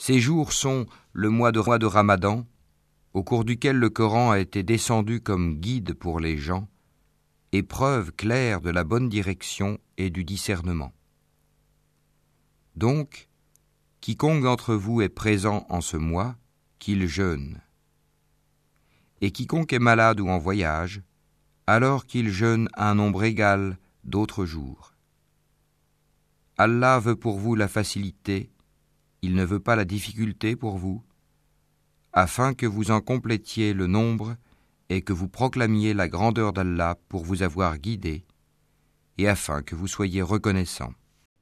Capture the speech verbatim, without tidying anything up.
Ces jours sont le mois de, mois de Ramadan, au cours duquel le Coran a été descendu comme guide pour les gens, et preuve claire de la bonne direction et du discernement. Donc, quiconque d'entre vous est présent en ce mois, qu'il jeûne. Et quiconque est malade ou en voyage, alors qu'il jeûne un nombre égal d'autres jours. Allah veut pour vous la facilité, il ne veut pas la difficulté pour vous, afin que vous en complétiez le nombre et que vous proclamiez la grandeur d'Allah pour vous avoir guidé, et afin que vous soyez reconnaissants.